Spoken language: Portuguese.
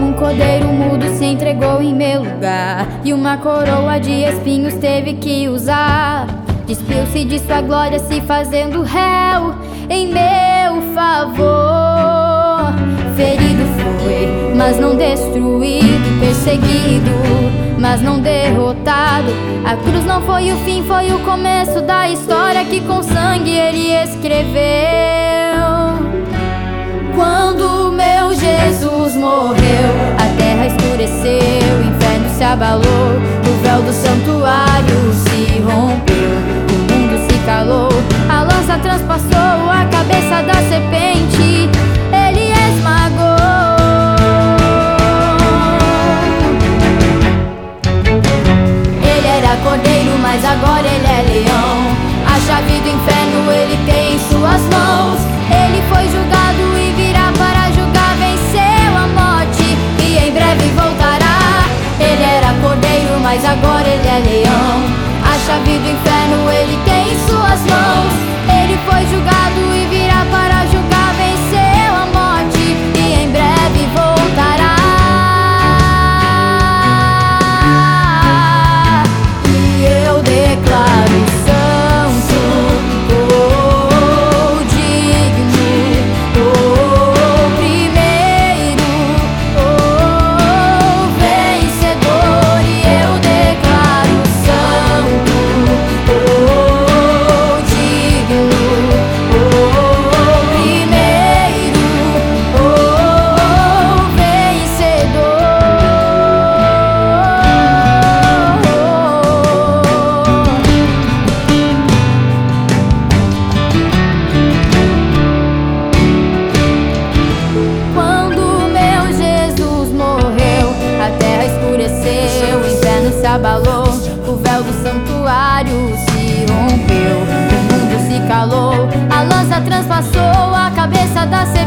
Um cordeiro mudo se entregou em meu lugar, e uma coroa de espinhos teve que usar. Despiu-se de sua glória, se fazendo réu em meu favor. Ferido foi, mas não destruído. Perseguido, mas não derrotado. A cruz não foi o fim, foi o começo da história que com sangue ele escreveu. Quando meu Jesus morreu, a terra escureceu, o inferno se abalou, o véu do santuário se rompeu, o mundo se calou, a lança transpassou a cabeça da serpente, ele esmagou. Ele era cordeiro, mas agora ele é leão. A chave do inferno ele tem em suas mãos. Ele foi julgado e virá para julgar, venceu a morte e em breve voltará. Ele era cordeiro, mas agora ele é leão. A chave do inferno ele tem em suas mãos. Ele foi julgado e virá para julgar, venceu a morte e em breve voltará. E eu declaro santo, oh, digno, oh, primeiro, oh, vencedor. E eu declaro santo, oh, digno, oh, primeiro, oh, vencedor. Quando meu Jesus morreu, a terra escureceu, o inferno se abalou, o véu do santuário se rompeu, o mundo se calou, a lança transpassou a cabeça da serpente.